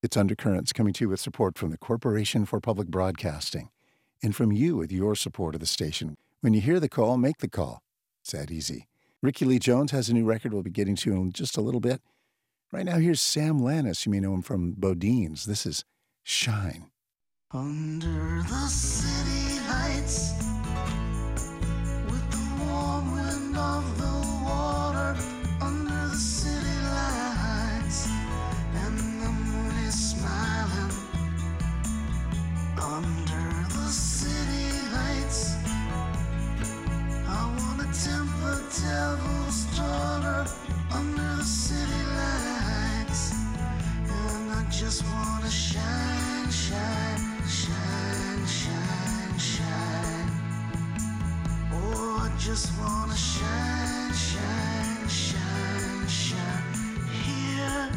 It's Undercurrents, coming to you with support from the Corporation for Public Broadcasting and from you with your support of the station. When you hear the call, make the call. It's that easy. Ricky Lee Jones has a new record we'll be getting to in just a little bit. Right now, here's Sam Lannis. You may know him from Bodines. This is Shine. Under the city lights, with the warm wind of the water, under the city lights, and the moon is smiling. Under the city lights, I wanna tempt the devil's daughter. Under the city lights, and I just wanna shine, shine, shine, shine, shine. Oh, I just wanna shine, shine, shine, shine here.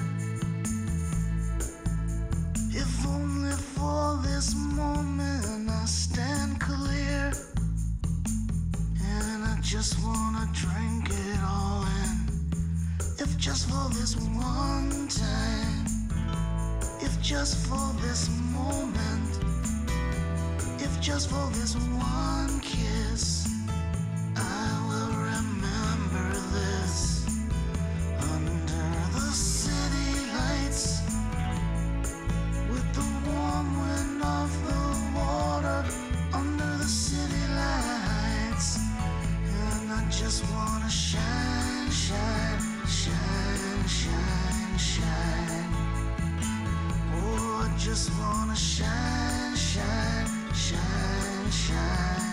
If only for this moment I stand clear, and I just wanna drink it all in. If just for this one time, if just for this moment, if just for this one kiss, I will remember this. Under the city lights, with the warm wind of the water, under the city lights, and I just wanna shine, shine, shine, shine, shine. Oh, I just wanna shine, shine, shine, shine.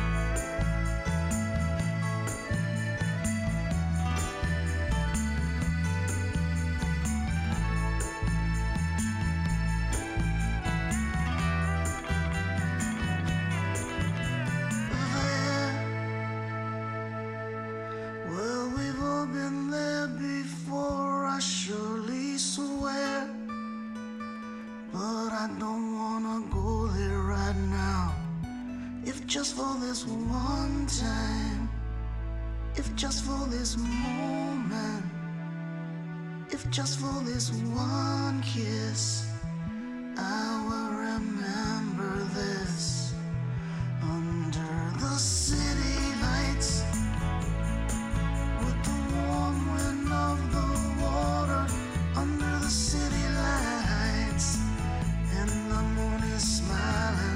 Well, we've all been there before, I surely swear. But I don't wanna go there right now. If just for this one time, if just for this moment, if just for this one kiss, I will remember this. Under the city lights, with the warm wind of the water, under the city lights, and the moon is smiling.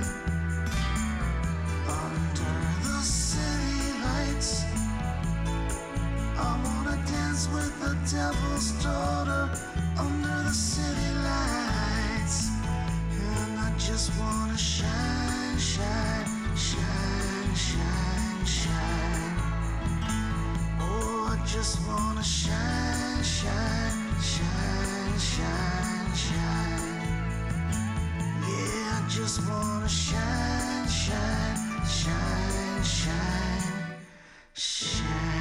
Under the city lights, I wanna dance with the devil's daughter. Under the city lights, and I just wanna shine, shine, shine, shine, shine. Oh, I just wanna shine, shine, shine, shine, shine. Yeah, I just wanna shine, shine, shine, shine, shine.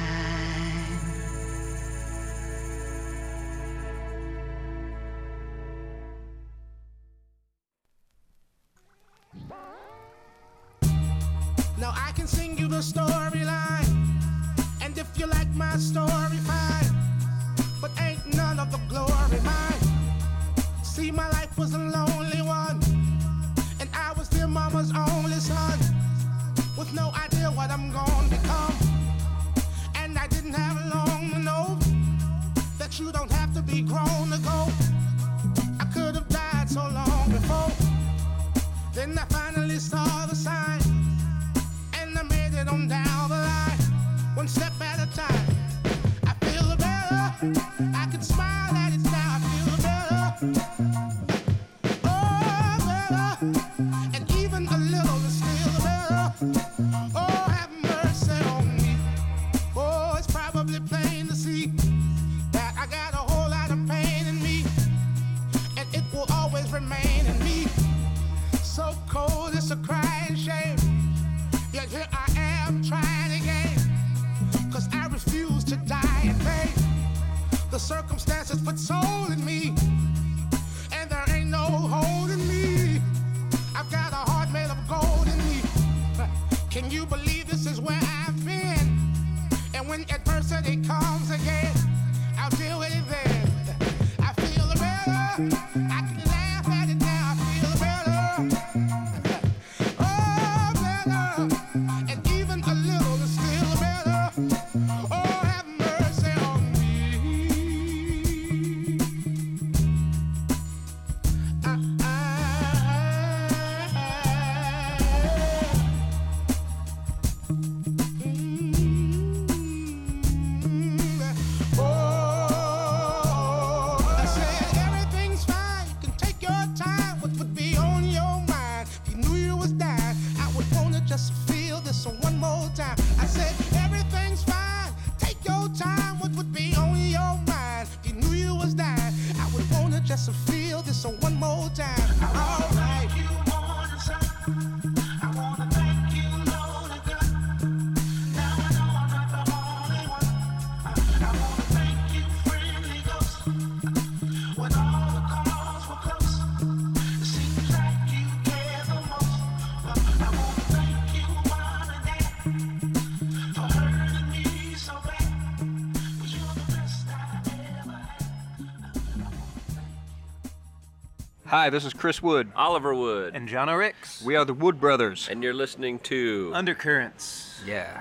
Now I can sing you the storyline, and if you like my story, fine. But ain't none of the glory mine. See, my life was a lonely one, and I was their mama's only son, with no idea what I'm gonna become. And I didn't have long to know that you don't have to be grown to go. I could have died so long before. Then I finally saw the sign, and I made it on down the line, one step at a time. I feel better, I can smile at it now, I feel better. Oh, better, and even a little is still better. Oh, have mercy on me. Oh, it's probably plain to see that I got a feel this one more time. All right. You morning sun. I wanna thank you, Lord God. Now I know I'm not the only one. I wanna thank you, friendly ghost. When all the calls were close, it seems like you care the most. I wanna thank you, mom and dad, for hurting me so bad. 'Cause you're the best I ever had. Hi, this is Chris Wood. Oliver Wood. And John O'Ricks. We are the Wood Brothers. And you're listening to Undercurrents. Yeah.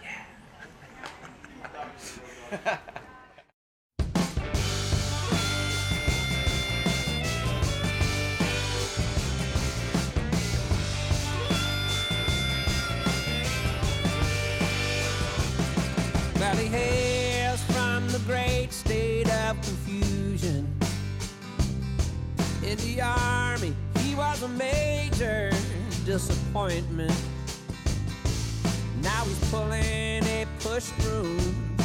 Well, he hails from the great state of confusion. In the army, he was a major disappointment. Now he's pulling a push broom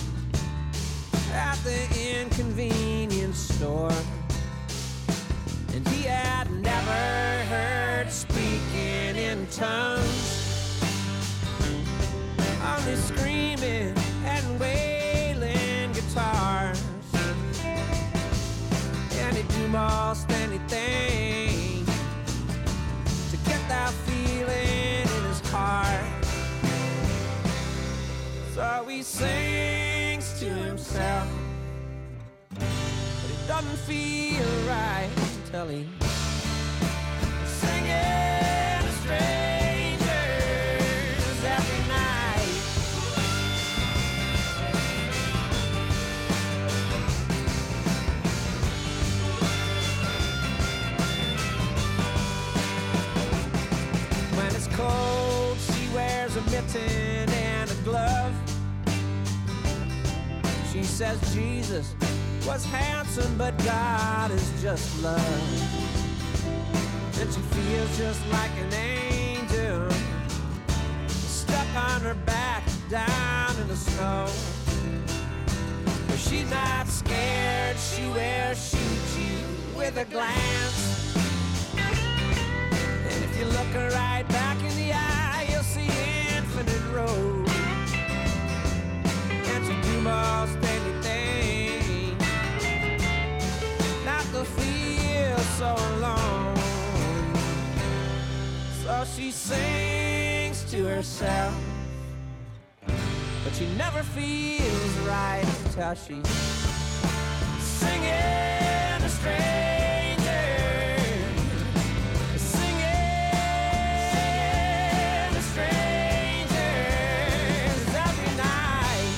at the inconvenience store. And he had never heard speaking in tongues, only screaming and wailing guitars. And he'd do most anything to get that feeling in his heart. So he sings to himself, but it doesn't feel right until he singing to strangers every night. When it's cold, she wears a mitten and a glove. She says Jesus was handsome, but God is just love. And she feels just like an angel, stuck on her back down in the snow. But she's not scared, she will shoot you with a glance. And if you look her right back in the eye, you'll see infinite road. And she do most anything not to feel so alone. So she sings to herself, but she never feels right until she's singing to strangers, singing to strangers every night.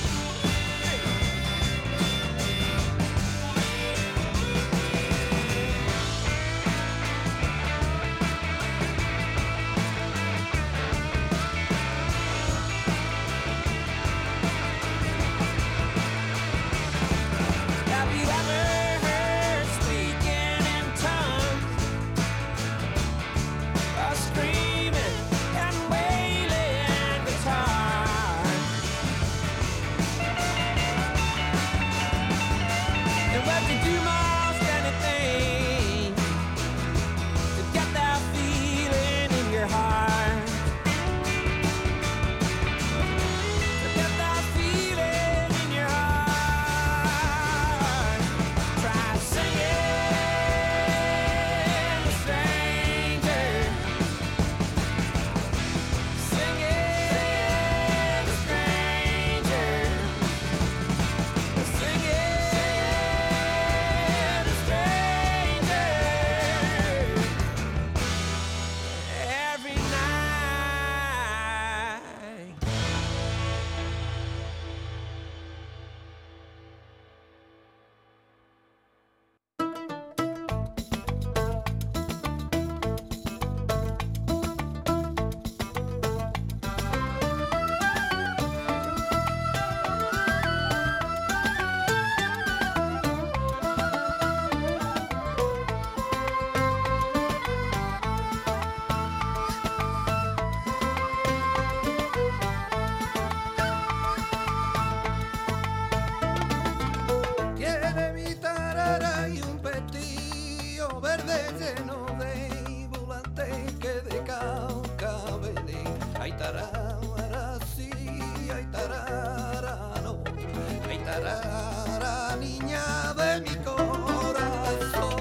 río verde lleno de volantes que de caucabele. Ay tarara sí, ay tarara no, ay tarara niña de mi corazón.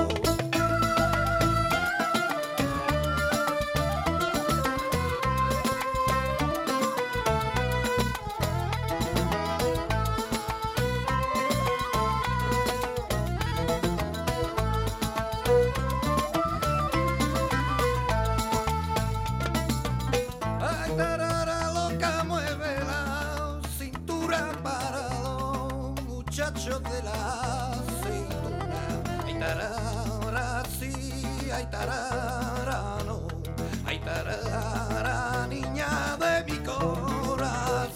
Ay, tarara loca, mueve la cintura para los muchachos de la aceituna. Ay, tarara sí, ay, tarara no. Ay, tarara niña de mi corazón.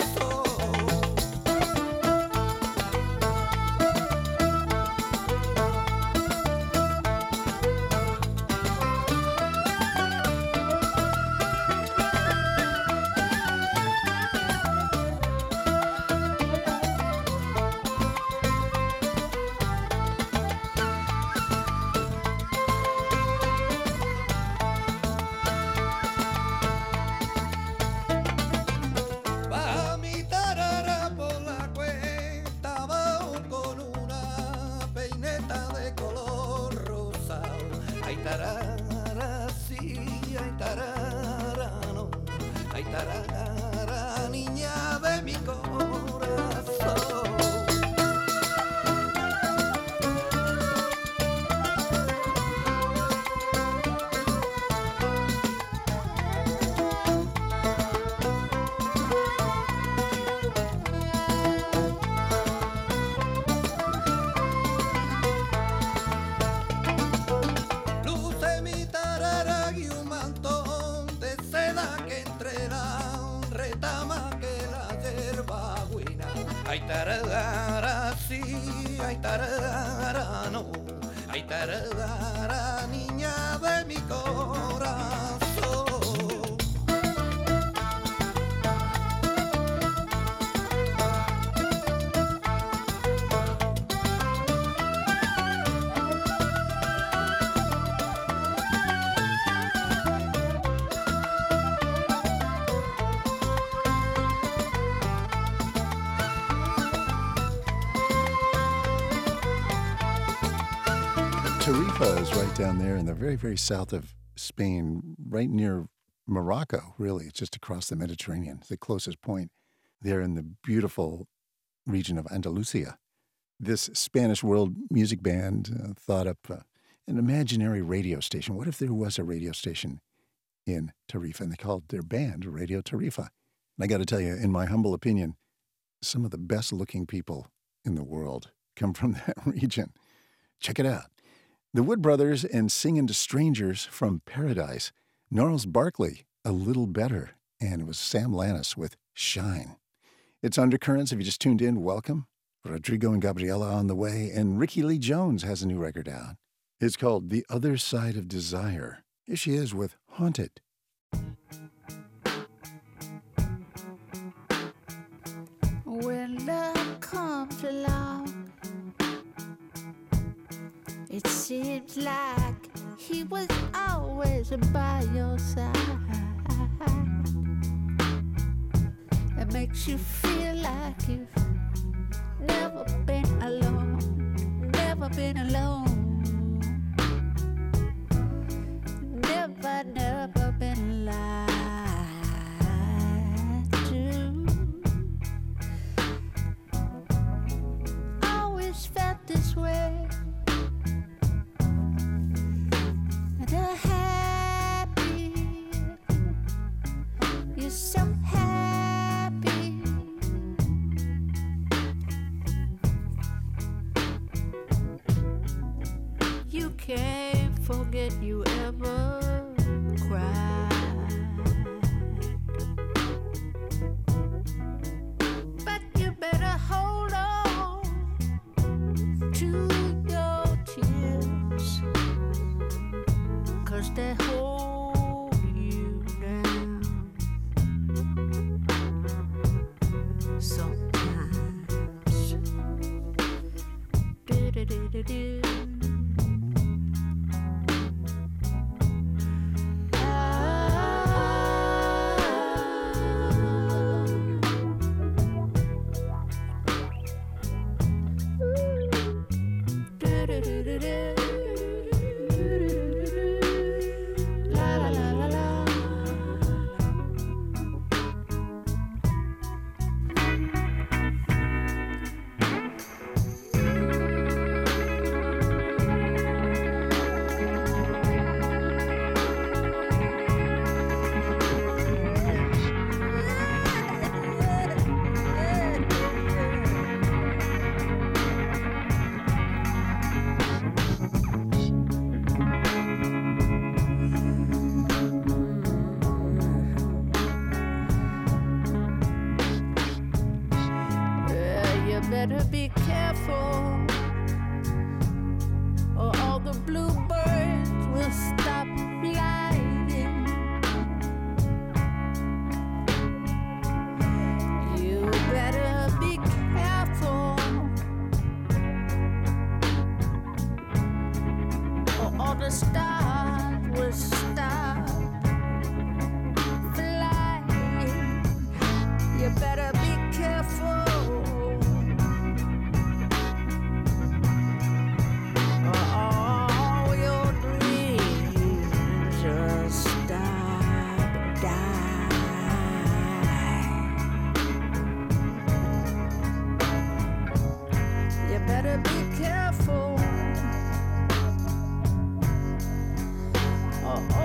Va mi tarara por la cuesta abajo con una peineta de color rosado. Ay tarara sí, ay tarara no. Ay tarara niña de mi corazón. Luce mi tarara y un mantón de seda que entre la retama que la hierba buena. Ay tarara sí, ay tarara no. Ay tarara niña de mi corazón. Tarifa is right down there in the very, very south of Spain, right near Morocco, really. It's just across the Mediterranean. It's the closest point there in the beautiful region of Andalusia. This Spanish world music band thought up an imaginary radio station. What if there was a radio station in Tarifa? And they called their band Radio Tarifa. And I got to tell you, in my humble opinion, some of the best-looking people in the world come from that region. Check it out. The Wood Brothers and Singin' to Strangers from Paradise. Gnarls Barkley, A Little Better. And it was Sam Lannis with Shine. It's Undercurrents. If you just tuned in, welcome. Rodrigo and Gabriela on the way. And Ricky Lee Jones has a new record out. It's called The Other Side of Desire. Here she is with Haunted. When love comes along, it seems like he was always by your side. It makes you feel like you've never been alone, never been alone, never been lied to. Always felt this way. You're so happy. You can't forget you ever cried. But you better hold on to your tears, 'cause they hold you down. Sometimes. Do-do-do-do-do. all the stars will stop flying. You better be careful. All your dreams just stop dying. You better be careful.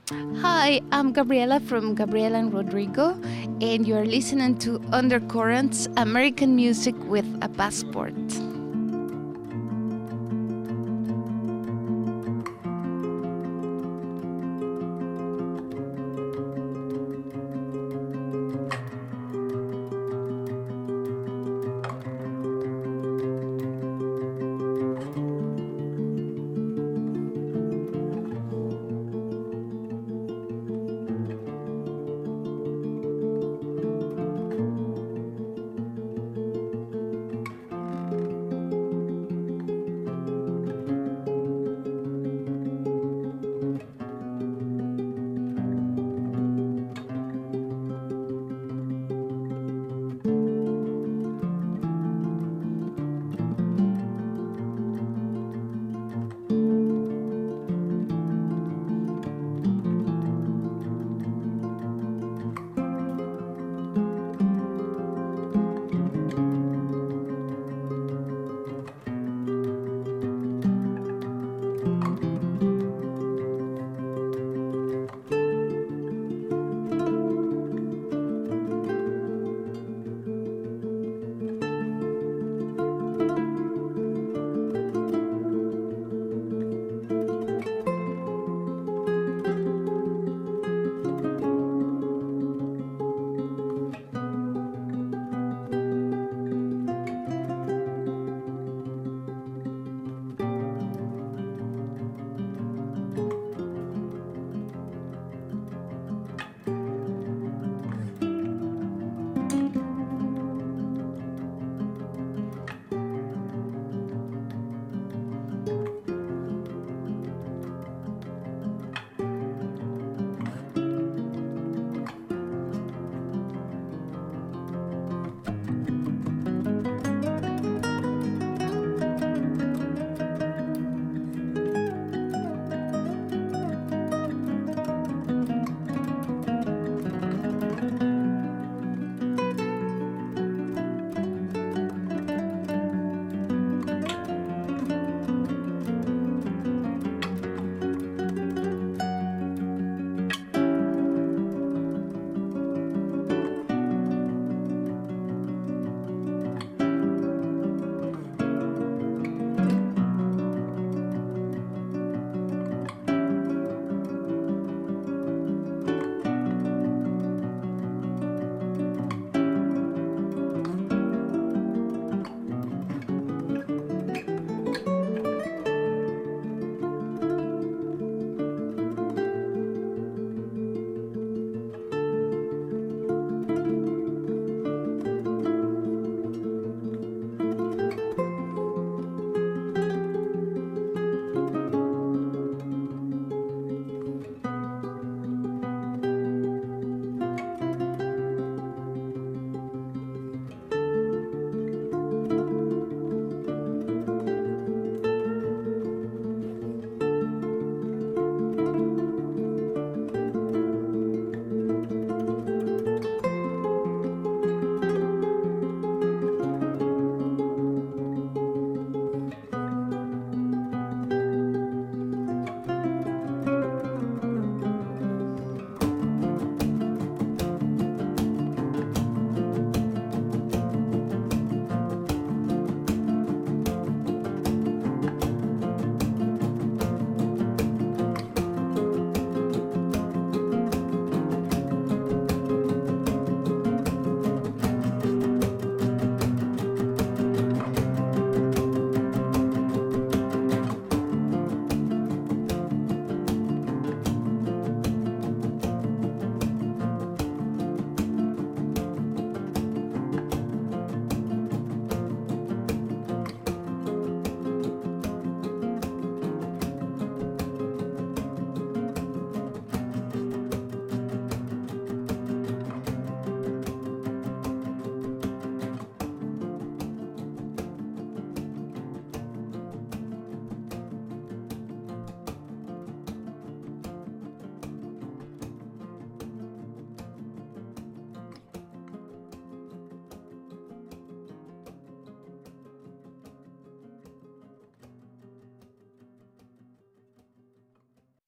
Hi, I'm Gabriela from Gabriela and Rodrigo, and you're listening to Undercurrents, American music with a passport.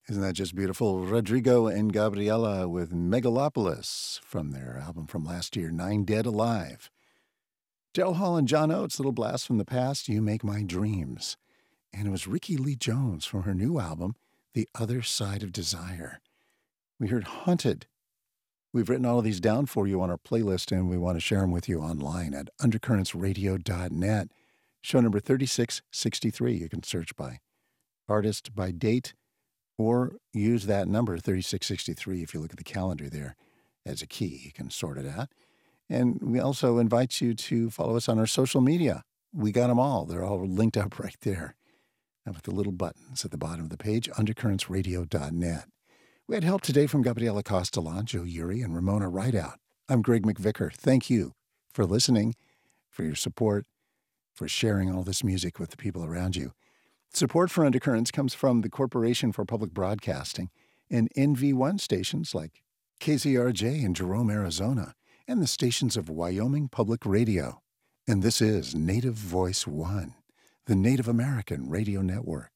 Isn't that just beautiful? Rodrigo and Gabriela with Megalopolis from their album from last year, Nine Dead Alive. Daryl Hall and John Oates, Little Blast from the Past, You Make My Dreams. And it was Ricky Lee Jones from her new album, The Other Side of Desire. We heard Haunted. We've written all of these down for you on our playlist, and we want to share them with you online at undercurrentsradio.net. Show number 3663. You can search by artist, by date, or use that number, 3663, if you look at the calendar there as a key. You can sort it out. And we also invite you to follow us on our social media. We got them all. They're all linked up right there with the little buttons at the bottom of the page, undercurrentsradio.net. We had help today from Gabriela Castellan, Joe Uri, and Ramona Rideout. I'm Greg McVicker. Thank you for listening, for your support, for sharing all this music with the people around you. Support for Undercurrents comes from the Corporation for Public Broadcasting and NV1 stations like KZRJ in Jerome, Arizona, and the stations of Wyoming Public Radio. And this is Native Voice One, the Native American Radio Network.